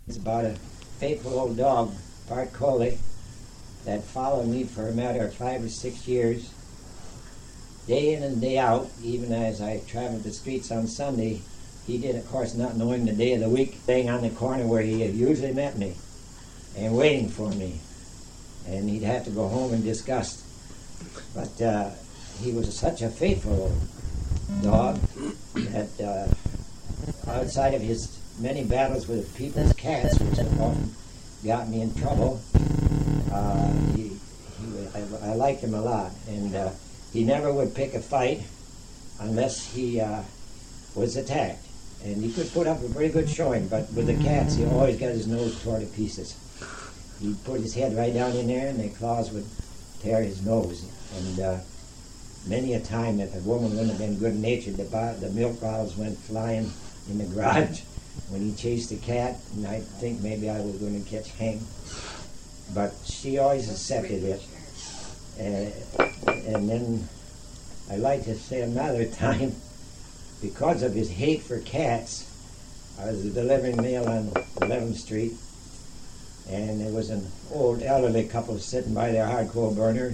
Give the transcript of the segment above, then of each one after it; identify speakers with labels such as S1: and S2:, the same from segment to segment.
S1: It's about a faithful old dog, Bart Coley, that followed me for a matter of 5 or 6 years, day in and day out. Even as I traveled the streets on Sunday, he did, of course, not knowing the day of the week, staying on the corner where he usually met me and waiting for me. And he'd have to go home in disgust. But he was such a faithful dog that outside of his many battles with people's cats, which have often got me in trouble, I liked him a lot. And he never would pick a fight unless he was attacked. And he could put up a very good showing, but with the cats, he always got his nose torn to pieces. He'd put his head right down in there, and the claws would tear his nose. And many a time, if a woman wouldn't have been good-natured, the milk bottles went flying in the garage when he chased the cat, and I think maybe I was going to catch hang. But she always accepted it. And then I like to say another time, because of his hate for cats, I was delivering mail on 11th Street, and there was an old elderly couple sitting by their hardcore burner.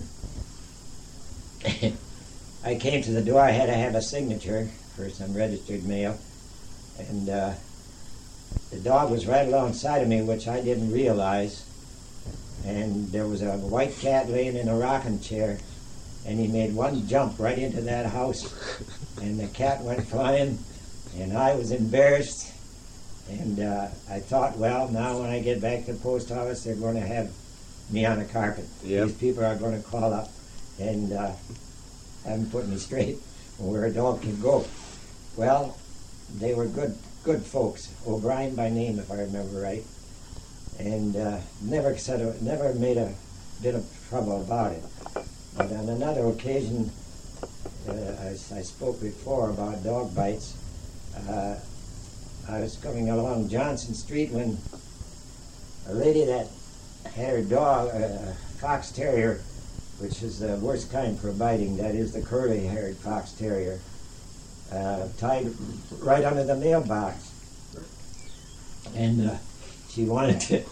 S1: I came to the door. I had to have a signature for some registered mail, and the dog was right alongside of me, which I didn't realize. And there was a white cat laying in a rocking chair, and he made one jump right into that house, and the cat went flying, and I was embarrassed. And I thought, well, now when I get back to the post office, they're going to have me on a carpet.
S2: Yep.
S1: These people are going to call up and haven't put me straight where a dog can go. Well, they were good folks. O'Brien by name, if I remember right, and never made a bit of trouble about it. But on another occasion, I spoke before about dog bites. I was coming along Johnson Street when a lady that had her dog, a fox terrier, which is the worst kind for biting, that is the curly-haired fox terrier, tied right under the mailbox. And she wanted to...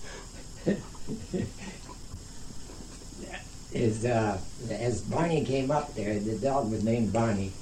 S1: As Barney came up there, the dog was named Barney,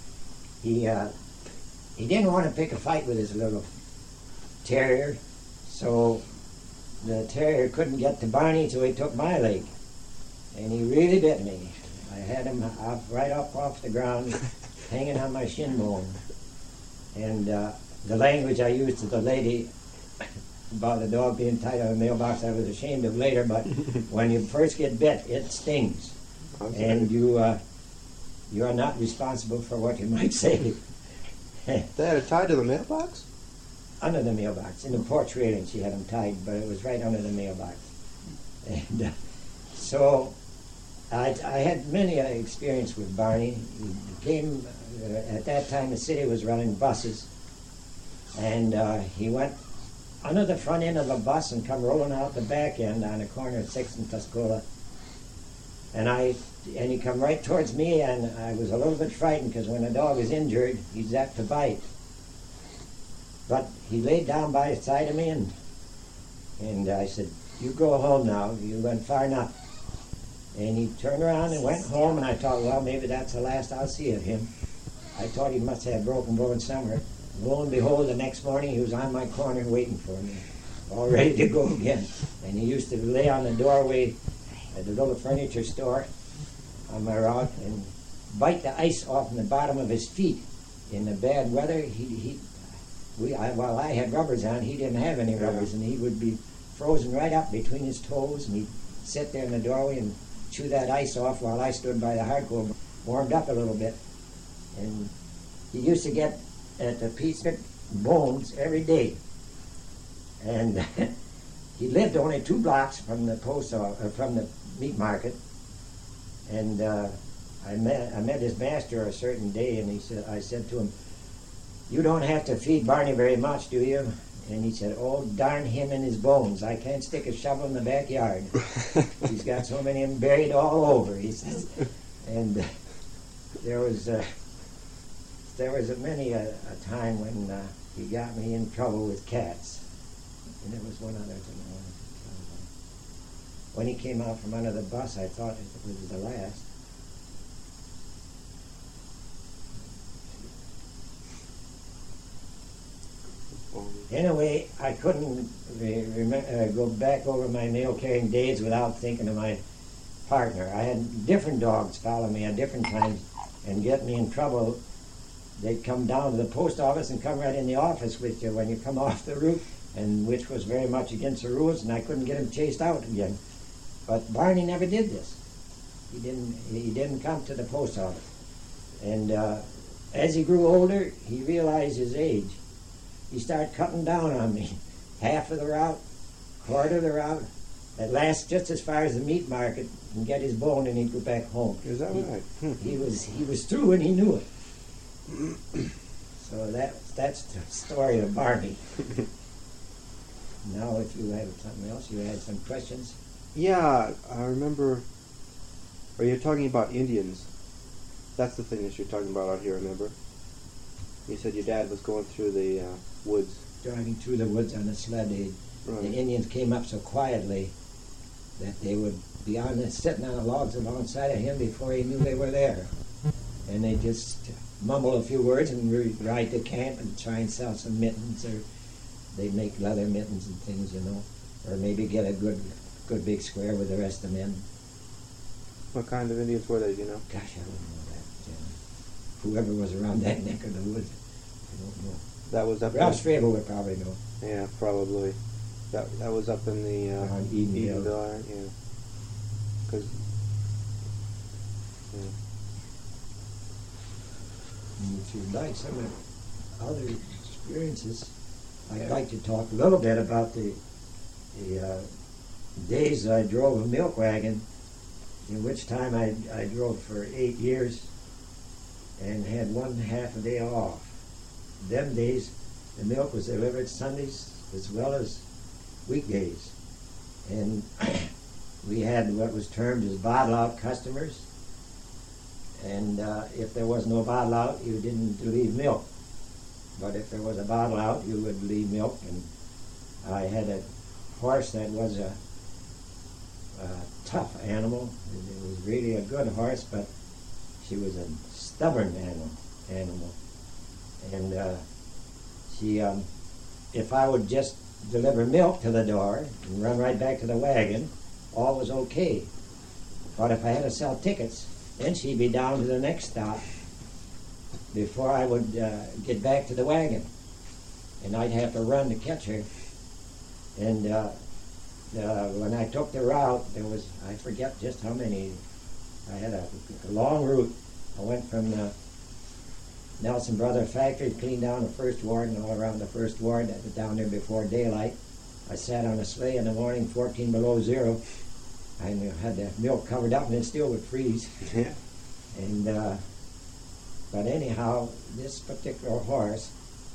S1: he didn't want to pick a fight with his little terrier, so the terrier couldn't get to Barney, so he took my leg. And he really bit me. I had him right up off the ground, hanging on my shin bone. And the language I used to the lady about the dog being tied on the mailbox, I was ashamed of later, but when you first get bit, it stings. And you are not responsible for what you might say.
S2: They had it tied to the mailbox?
S1: Under the mailbox. In the porch railing she had him tied, but it was right under the mailbox. And so I had many experience with Barney. He came, at that time the city was running buses, and he went under the front end of a bus and come rolling out the back end on the corner of 6th and Tuscola. And he come right towards me, and I was a little bit frightened because when a dog is injured, he's apt to bite. But he laid down by the side of me, and I said, "You go home now. You went far enough." And he turned around and went home, and I thought, well, maybe that's the last I'll see of him. I thought he must have broken bone somewhere. Lo and behold, the next morning he was on my corner waiting for me, all ready to go again. And he used to lay on the doorway at the little furniture store on my route and bite the ice off the bottom of his feet. In the bad weather, while I had rubbers on, he didn't have any rubbers, and he would be frozen right up between his toes, and he'd sit there in the doorway and chew that ice off while I stood by the hardcore, warmed up a little bit. And he used to get at the piece of bones every day. And he lived only 2 blocks from the from the meat market. And I met his master a certain day, and I said to him, "You don't have to feed Barney very much, do you?" And he said, "Oh, darn him and his bones. I can't stick a shovel in the backyard. He's got so many of them buried all over," he says. And there was many a time when he got me in trouble with cats. And there was one other thing I wanted to tell about. When he came out from under the bus, I thought it was the last. Anyway, I couldn't go back over my mail-carrying days without thinking of my partner. I had different dogs follow me at different times and get me in trouble. They'd come down to the post office and come right in the office with you when you come off the route, and which was very much against the rules, and I couldn't get him chased out again. But Barney never did this. He didn't come to the post office. And as he grew older, he realized his age. He started cutting down on me. Half of the route, quarter of the route, at last just as far as the meat market, and get his bone and he'd go back home.
S2: Is that right?
S1: He was through and he knew it. So that's the story of Barney. Now if you have something else, you had some questions?
S2: Yeah, I remember. Are you talking about Indians? That's the thing that you're talking about out here, remember? You said your dad was going through the woods.
S1: Driving through the woods on a sled.
S2: Right.
S1: The Indians came up so quietly that they would be sitting on the logs alongside of him before he knew they were there. And they just mumble a few words and ride to camp and try and sell some mittens, or they'd make leather mittens and things, you know, or maybe get a good big square with the rest of the men.
S2: What kind of Indians were they, you know?
S1: Gosh, I don't know that. Whoever was around that neck of the woods, I don't know.
S2: That was up
S1: Ralph
S2: in...
S1: Strabo would probably know.
S2: Yeah, probably. That was up in the...
S1: Edenville.
S2: Edenville, yeah. Because... Yeah.
S1: And if you'd like some other experiences, I'd like to talk a little bit about the days I drove a milk wagon, in which time I drove for 8 years and had 1/2 a day off. Them days, the milk was delivered Sundays as well as weekdays. And we had what was termed as bottle-out customers. And if there was no bottle out, you didn't leave milk. But if there was a bottle out, you would leave milk. And I had a horse that was a tough animal. It was really a good horse, but she was a stubborn animal. And she, if I would just deliver milk to the door and run right back to the wagon, all was okay. But if I had to sell tickets, then she'd be down to the next stop before I would get back to the wagon. And I'd have to run to catch her. And when I took the route, there was, I forget just how many, I had a long route. I went from the Nelson Brothers factory, clean down the first ward and all around the first ward, down there before daylight. I sat on a sleigh in the morning, 14 below zero. I had the milk covered up and it still would freeze.
S2: Yeah.
S1: And but anyhow, this particular horse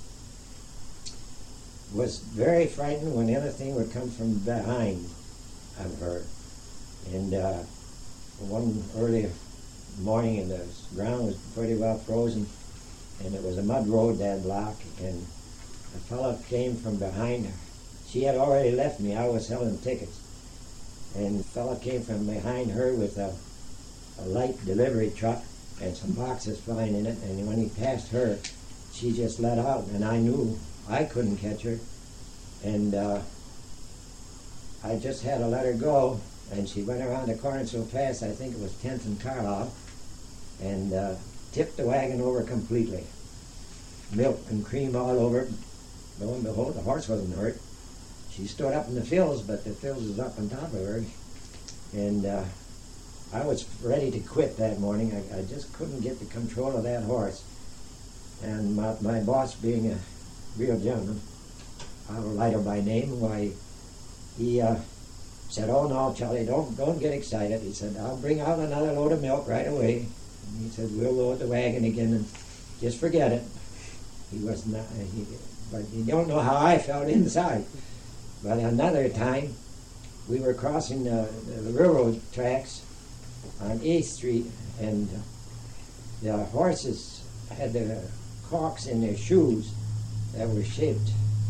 S1: was very frightened when anything would come from behind of her. And one early morning, and the ground was pretty well frozen, and it was a mud road, that block, and a fellow came from behind her. She had already left me. I was selling tickets. And the fellow came from behind her with a light delivery truck and some boxes flying in it, and when he passed her, she just let out, and I knew I couldn't catch her, and I just had to let her go, and she went around the corner so fast, I think it was 10th and Carlisle, and tipped the wagon over completely. Milk and cream all over it. Lo and behold, the horse wasn't hurt. She stood up in the fills, but the fills was up on top of her, and I was ready to quit that morning. I just couldn't get the control of that horse. And my boss, being a real gentleman, Lighter by name, why, he said, "Oh no, Charlie, don't get excited." He said, "I'll bring out another load of milk right away." And he said, "We'll load the wagon again and just forget it." He was not, but you don't know how I felt inside. But another time, we were crossing the railroad tracks on 8th Street, and the horses had the caulks in their shoes that were shaped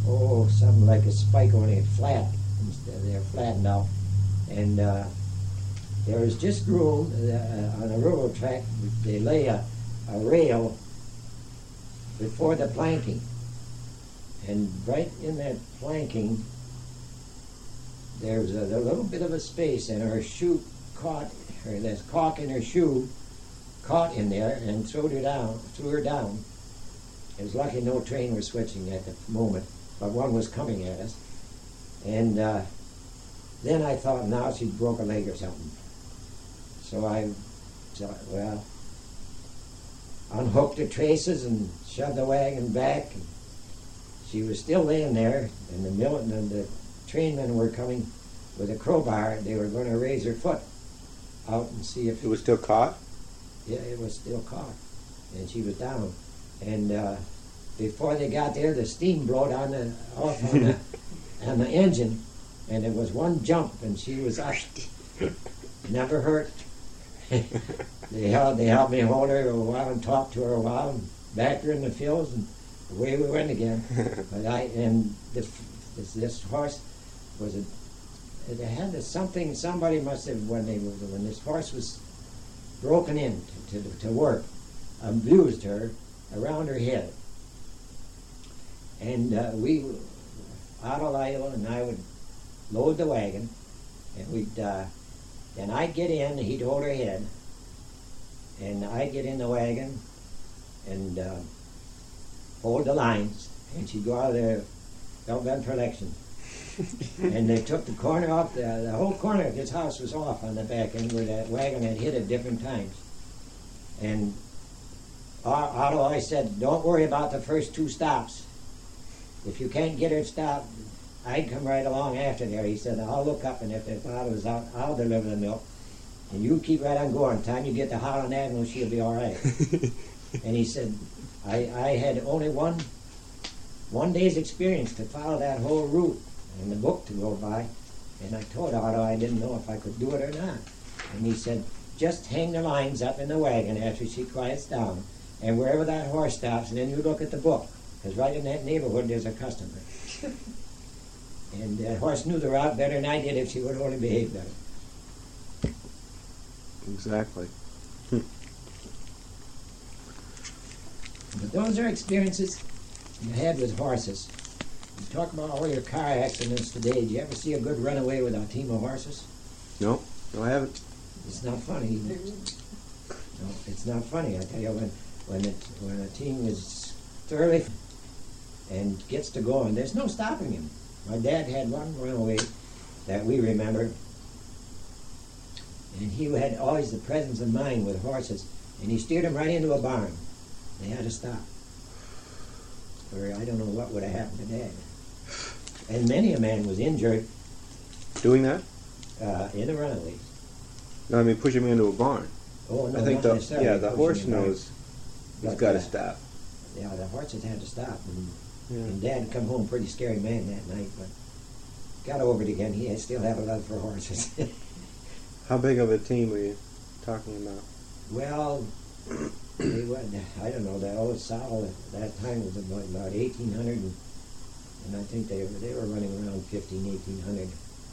S1: something like a spike, only flat. Instead, they're flattened out. And there was just room on a railroad track. They lay a rail before the planking. And right in that planking, there's a little bit of a space, and her shoe caught, or this caulk in her shoe caught in there and threw her down. It was lucky no train was switching at the moment, but one was coming at us. And then I thought, now she broke a leg or something. So I thought, well, unhooked the traces and shoved the wagon back. And she was still laying there, and the trainmen were coming with a crowbar. They were going to raise her foot out and see if
S2: It was still caught?
S1: Yeah, it was still caught, and she was down. And before they got there, the steam blowed off on the engine, and it was one jump, and she was up. Never hurt. They helped me hold her a while and talk to her a while, and backed her in the fields, and away we went again. But this horse was it had something. Somebody must have when this horse was broken in to work, abused her around her head. And Otto Lyle and I would load the wagon, and then I'd get in, he'd hold her head, and I'd get in the wagon and hold the lines, and she'd go out of there, Belt Bend for election. And they took the corner off, the whole corner of his house was off on the back end where that wagon had hit at different times. And Otto always said, don't worry about the first 2 stops. If you can't get her stopped, I'd come right along after there. He said, I'll look up, and if Otto's out, I'll deliver the milk. And you keep right on going. Time you get to Holland Avenue, she'll be all right. And he said, I had only one day's experience to follow that whole route and the book to go by. And I told Otto I didn't know if I could do it or not. And he said, just hang the lines up in the wagon after she quiets down, and wherever that horse stops, and then you look at the book, because right in that neighborhood there's a customer. And that horse knew the route better than I did if she would only behave better.
S2: Exactly.
S1: But those are experiences you had with horses. You talk about all your car accidents today. Did you ever see a good runaway with a team of horses?
S2: No, I haven't.
S1: It's not funny. No, it's not funny. I tell you, when a team is thoroughly and gets to going, there's no stopping him. My dad had one runaway that we remember, and he had always the presence of mind with horses, and he steered them right into a barn. They had to stop, or I don't know what would have happened to Dad. And many a man was injured
S2: Doing that?
S1: in a runaway.
S2: No, I mean pushing me into a barn.
S1: Oh no,
S2: I think
S1: not necessarily
S2: the
S1: pushing
S2: horse
S1: him back.
S2: knows he's
S1: But,
S2: got to stop.
S1: Yeah, the horses had to stop,
S2: Yeah.
S1: and Dad come home pretty scary man that night, but got over it again. He still had a love for horses.
S2: How big of a team were you talking about?
S1: Well, they were, I don't know, the old saddle at that time was about 1,800, and I think they were running around 1,800.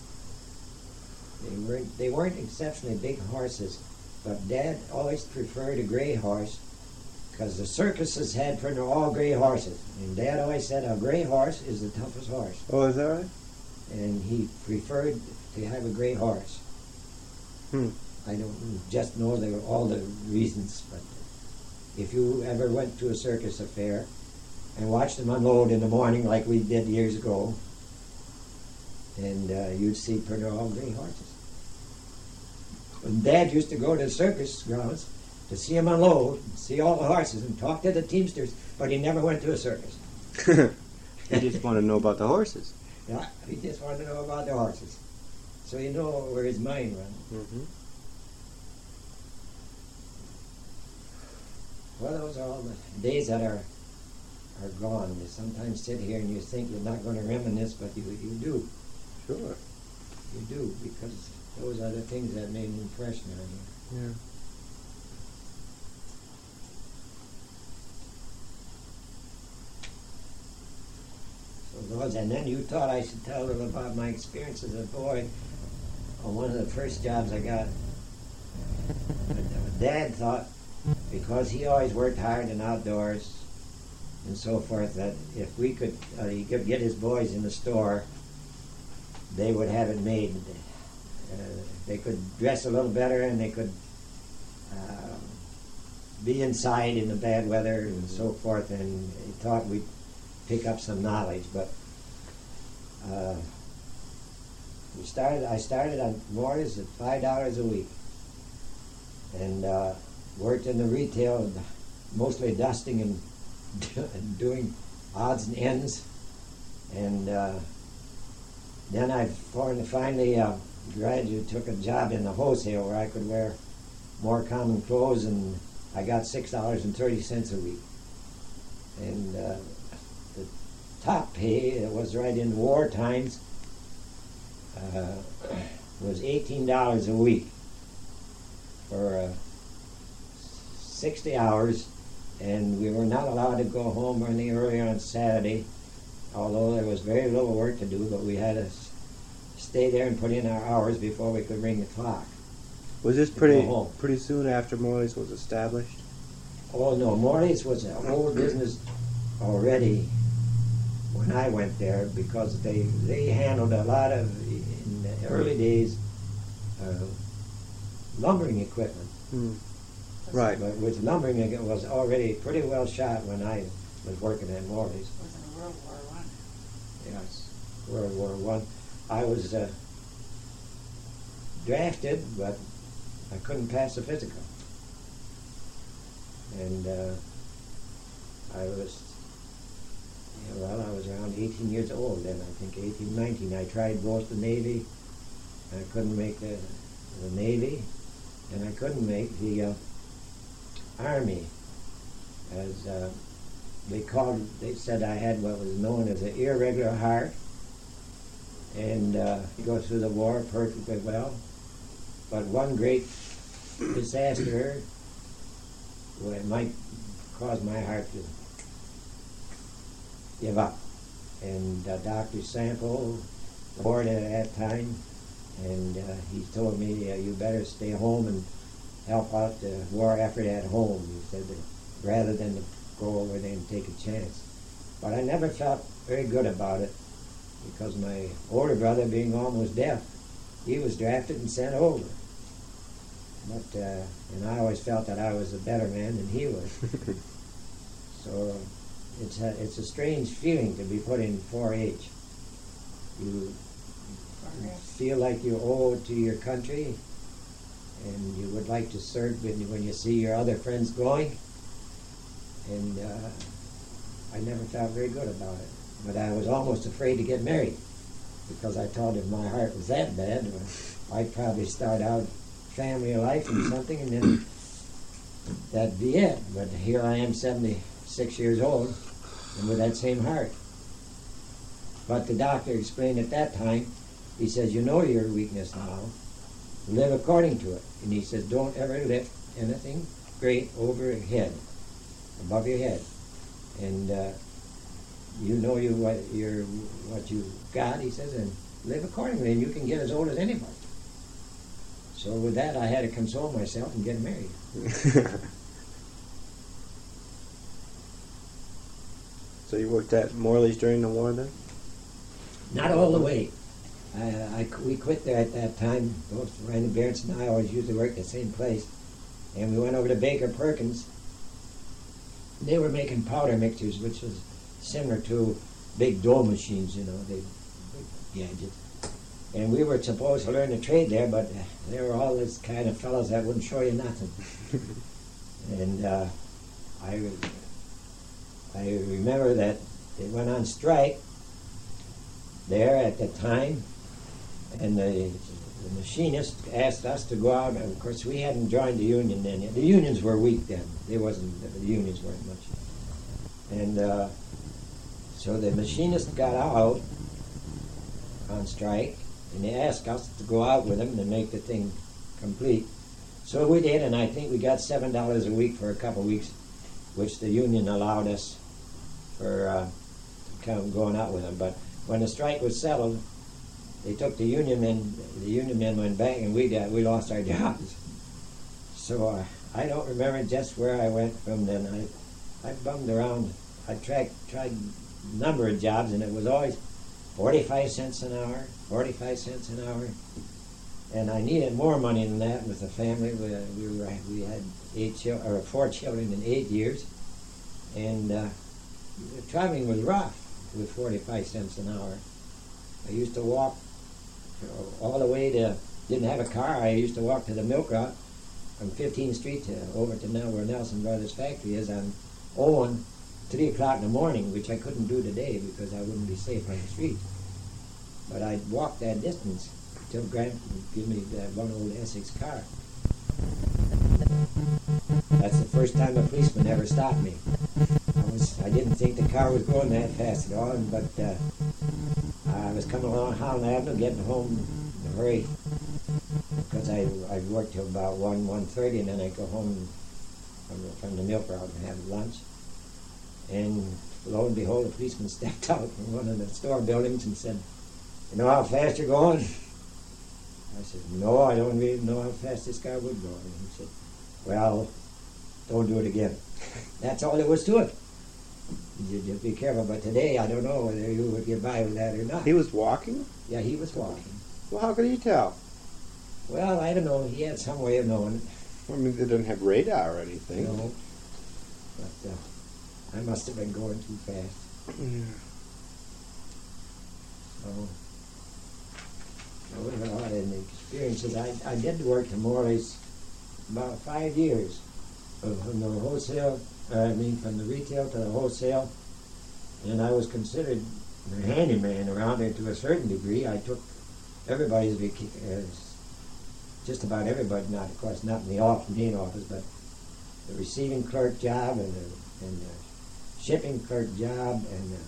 S1: They weren't exceptionally big horses, but Dad always preferred a gray horse, because the circuses had pretty all gray horses, and Dad always said a gray horse is the toughest horse,
S2: Oh, is that right?
S1: and he preferred to have a gray horse. I don't just know all the reasons, but if you ever went to a circus affair and watched them unload in the morning like we did years ago, and you'd see pretty all gray horses. And Dad used to go to the circus grounds to see them unload, see all the horses, and talk to the teamsters, but he never went to a circus.
S2: He just wanted to know about the horses.
S1: Yeah, he just wanted to know about the horses. So you know where his mind runs.
S2: Mm-hmm.
S1: Well, those are all the days that are gone. You sometimes sit here and you think you're not going to reminisce, but you do.
S2: Sure.
S1: You do, because those are the things that made an impression on you.
S2: Yeah.
S1: So was, and then you thought I should tell them about my experience as a boy on one of the first jobs I got. Dad thought, because he always worked hard and outdoors and so forth, that if we could, he could get his boys in the store, they would have it made. They could dress a little better, and they could be inside in the bad weather and so forth, and he thought we'd pick up some knowledge. But I started on Morris at $5 a week, and worked in the retail, mostly dusting and doing odds and ends. And then I finally took a job in the wholesale where I could wear more common clothes, and I got $6.30 a week. And the top pay, it was right in war times, was $18 a week for 60 hours, and we were not allowed to go home any earlier on Saturday, although there was very little work to do, but we had to stay there and put in our hours before we could ring the clock.
S2: Was this pretty soon after Morley's was established?
S1: Oh no, Morley's was an old business already when I went there, because they handled a lot of, in the early days, lumbering equipment.
S2: Right.
S1: But with lumbering, it was already pretty well shot when I was working at Morley's.
S3: It was in World War I.
S1: Yes, World War One. I was drafted, but I couldn't pass the physical. And I was around 18 years old then, I think, 18, 19. I tried both the Navy. I couldn't make the Navy, and I couldn't make the Army. As they said I had what was known as an irregular heart, and go through the war perfectly well. But one great disaster, well, it might cause my heart to give up. And Dr. Sample, the board at that time, and he told me, you better stay home and help out the war effort at home. He said, rather than to go over there and take a chance. But I never felt very good about it, because my older brother, being almost deaf, he was drafted and sent over. But and I always felt that I was a better man than he was. So it's a strange feeling to be put in 4-H. You feel like you owe it to your country, and you would like to serve when you see your other friends going. And I never felt very good about it. But I was almost afraid to get married, because I thought if my heart was that bad, I'd probably start out family life and something, and then that'd be it. But here I am, 76 years old, and with that same heart. But the doctor explained at that time, he says, you know your weakness now, live according to it. And he says, don't ever lift anything great over your head, above your head. And you know what you got, he says, and live accordingly, and you can get as old as anybody. So with that, I had to console myself and get married.
S2: So you worked at Morley's during the war then?
S1: Not all the way. We quit there at that time. Both Randy Berenson and I always used to work at the same place. And we went over to Baker Perkins. They were making powder mixers, which was similar to big dough machines, you know, big gadgets. And we were supposed to learn the trade there, but they were all this kind of fellows that wouldn't show you nothing. And I remember that they went on strike there at the time, and the machinist asked us to go out. And of course, we hadn't joined the union then yet. The unions were weak then. The unions weren't much. And so the machinist got out on strike, and they asked us to go out with them to make the thing complete. So we did, and I think we got $7 a week for a couple of weeks, which the union allowed us for to going out with them. But when the strike was settled, they took the union men. The union men went back, and we lost our jobs. So I don't remember just where I went from then. I bummed around. I tried a number of jobs, and it was always 45 cents an hour, 45 cents an hour. And I needed more money than that with the family. We had 4 children in 8 years, and traveling was rough with 45 cents an hour. I used to walk all the way to, didn't have a car, I used to walk to the milk route from 15th Street to over to now where Nelson Brothers factory is on Owen, 3 o'clock in the morning, which I couldn't do today because I wouldn't be safe on the street. But I'd walk that distance until Grant would give me that one old Essex car. That's the first time a policeman ever stopped me. I didn't think the car was going that fast at all, but I was coming along Holland Avenue, getting home in a hurry, because I worked till about 1:30, and then I'd go home from the milk route and have lunch. And lo and behold, a policeman stepped out from one of the store buildings and said, "You know how fast you're going?" I said, "No, I don't really know how fast this car would go." And he said, "Well, don't do it again." That's all there was to it. You just be careful. But today, I don't know whether you would get by with that or not.
S2: He was walking?
S1: Yeah, he was walking.
S2: Well, how could he tell?
S1: Well, I don't know. He had some way of knowing it.
S2: I mean, they didn't have radar or anything.
S1: No. But I must have been going too fast.
S2: Yeah.
S1: So, those are a lot of the experiences. I did work in Morley's about 5 years. From the wholesale, from the retail to the wholesale. And I was considered a handyman around there to a certain degree. I took everybody's just about everybody, not of course not in the main office, but the receiving clerk job and the shipping clerk job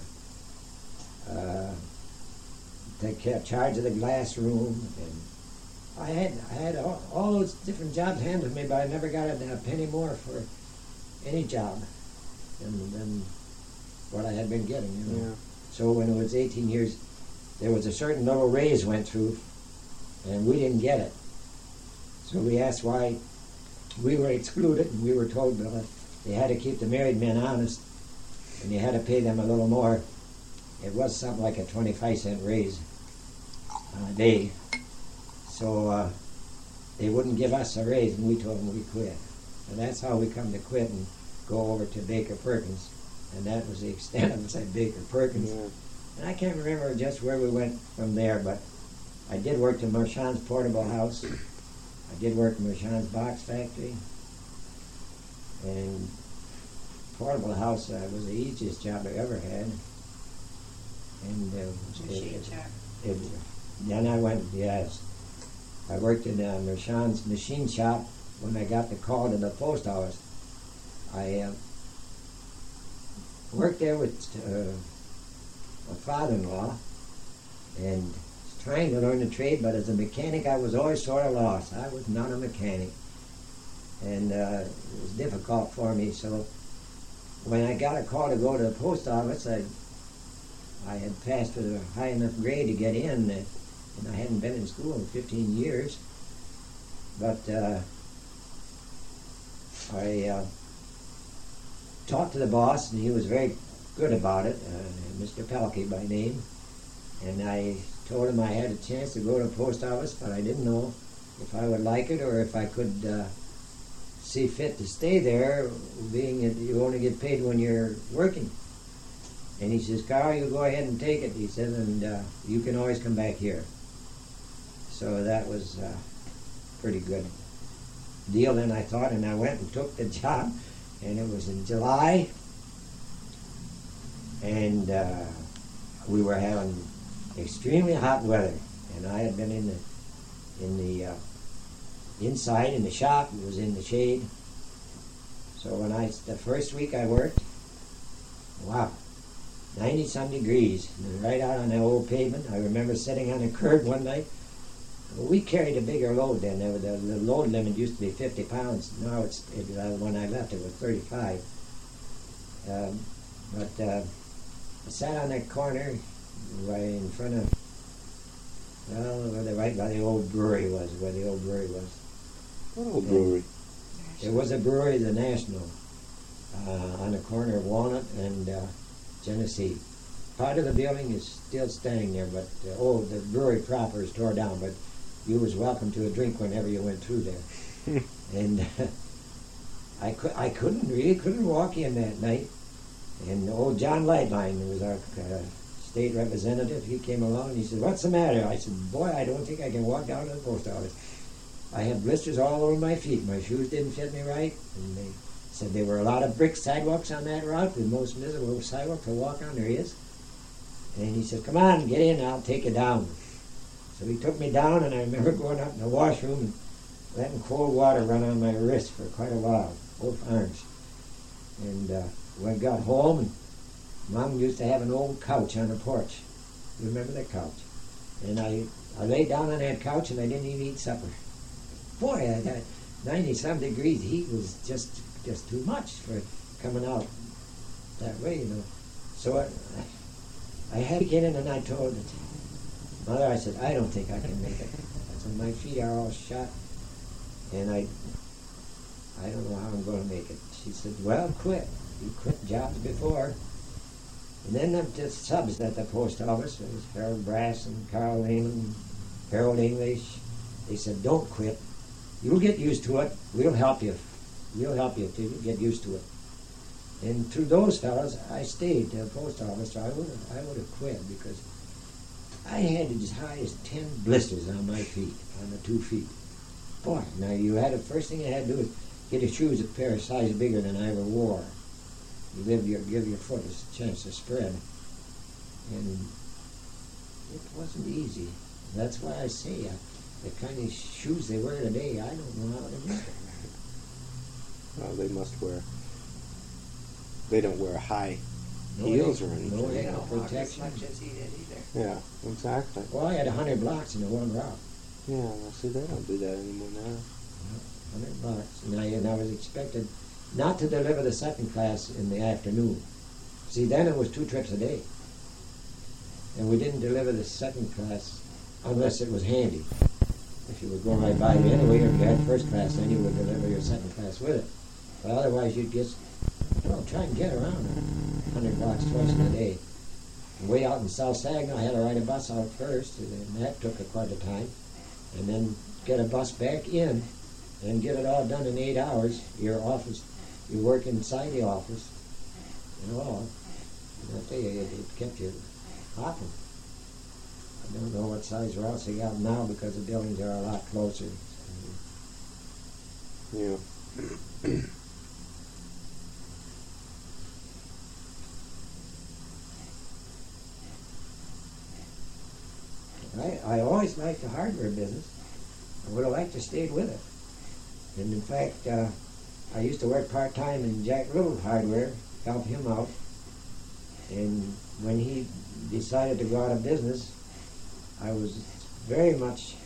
S1: and take charge of the glass room, and I had all those different jobs handed to me, but I never got a penny more for any job than what I had been getting. You know?
S2: Yeah.
S1: So when it was 18 years, there was a certain little raise went through, and we didn't get it. So we asked why we were excluded, and we were told that they had to keep the married men honest, and you had to pay them a little more. It was something like a 25-cent raise a day. So they wouldn't give us a raise, and we told them we quit. And that's how we come to quit and go over to Baker Perkins. And that was the extent of us at Baker Perkins.
S2: Yeah.
S1: And I can't remember just where we went from there, but I did work in Merchant's Portable House. I did work in Merchant's Box Factory. And Portable House was the easiest job I ever had. And then I went, yes. I worked in Merchant's machine shop when I got the call to the post office. I worked there with my father-in-law and was trying to learn the trade, but as a mechanic I was always sort of lost. I was not a mechanic, and it was difficult for me. So when I got a call to go to the post office, I had passed with a high enough grade to get in, and I hadn't been in school in 15 years. But I talked to the boss, and he was very good about it, Mr. Pelkey by name. And I told him I had a chance to go to the post office, but I didn't know if I would like it or if I could see fit to stay there, being that you only get paid when you're working. And he says, "Carl, you go ahead and take it," he said, "and you can always come back here." So that was a pretty good deal then, I thought, and I went and took the job, and it was in July, and we were having extremely hot weather, and I had been in the inside in the shop. It was in the shade. So when the first week I worked, wow, 90-some degrees, right out on the old pavement. I remember sitting on a curb one night. We carried a bigger load then. The load limit used to be 50 pounds. Now when I left, it was 35. But I sat on that corner right in front of, well, right by the old brewery was, where the old brewery was.
S2: What old brewery?
S1: There was a brewery, the National, on the corner of Walnut and Genesee. Part of the building is still standing there, but the brewery proper is tore down, but you was welcome to a drink whenever you went through there. And I couldn't walk in that night. And old John Lightline, who was our state representative, he came along and he said, "What's the matter?" I said, "Boy, I don't think I can walk down to the post office. I had blisters all over my feet. My shoes didn't fit me right." And they said there were a lot of brick sidewalks on that route, the most miserable sidewalk to walk on there is. And he said, "Come on, get in, I'll take you down." So he took me down, and I remember going up in the washroom and letting cold water run on my wrist for quite a while, both arms. And when I got home, and Mom used to have an old couch on the porch. You remember that couch? And I lay down on that couch, and I didn't even eat supper. Boy, that 90-some degrees heat was just too much for coming out that way, you know. So I had to get in, and I told Mother, I said, "I don't think I can make it." I said, "My feet are all shot, and I don't know how I'm going to make it." She said, "Well, quit. You quit jobs before." And then the subs at the post office, it was Harold Brass and Carl Lehman, Harold English. They said, "Don't quit. You'll get used to it. We'll help you. We'll help you till you get used to it." And through those fellows, I stayed at the post office. So I would have quit because I had as high as 10 blisters on my feet, on the 2 feet. Boy, now the first thing you had to do was get your shoes a pair of size bigger than I ever wore. You give your foot a chance to spread. And it wasn't easy. That's why I say the kind of shoes they wear today, I don't know how they make it.
S2: Well, they must wear. They don't wear high heels or anything.
S1: No, they
S3: They
S1: don't
S3: don't walk as
S1: protection.
S3: much as he did either.
S2: Yeah, exactly.
S1: Well, I had 100 blocks in the one route.
S2: Yeah, well, see, they don't do that anymore now.
S1: 100 blocks. And I was expected not to deliver the second class in the afternoon. See, then it was 2 trips a day. And we didn't deliver the second class unless it was handy. If you were going right by you anyway, or if you had first class, then you would deliver your second class with it. But otherwise, you'd just, try and get around 100 blocks twice in a day. And way out in South Saginaw, I had to ride a bus out first, and that took quite a time. And then get a bus back in and get it all done in 8 hours. Your office, you work inside the office and all. And I tell you, it kept you hopping. I don't know what size routes they got now because the buildings are a lot closer.
S2: Yeah.
S1: I always liked the hardware business. I would have liked to stay with it. And in fact, I used to work part-time in Jack Little's hardware, help him out. And when he decided to go out of business, I was very much,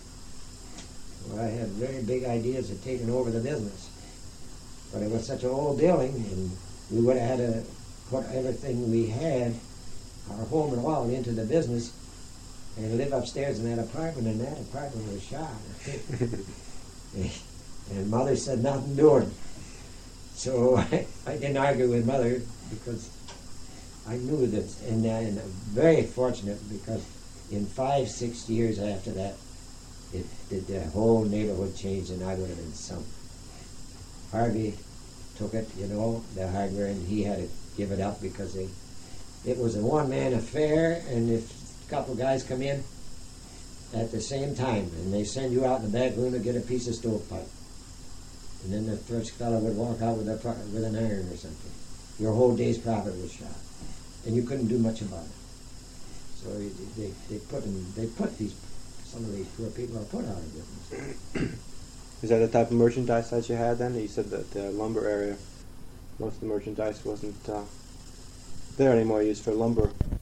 S1: I had very big ideas of taking over the business. But it was such an old building, and we would have had to put everything we had, our home and all, into the business, and live upstairs in that apartment, and that apartment was shot. And Mother said nothing doing. So I didn't argue with Mother because I knew that, and I'm very fortunate because in 5-6 years after that, the whole neighborhood changed, and I would have been sunk. Harvey took it, the hardware, and he had to give it up because it was a one-man affair, and if a couple guys come in at the same time, and they send you out in the back room to get a piece of stovepipe, and then the first fellow would walk out with an iron or something. Your whole day's profit was shot, and you couldn't do much about it. So they put some of these poor people are put out of business.
S2: Is that the type of merchandise that you had then? You said that the lumber area, most of the merchandise wasn't there anymore, used for lumber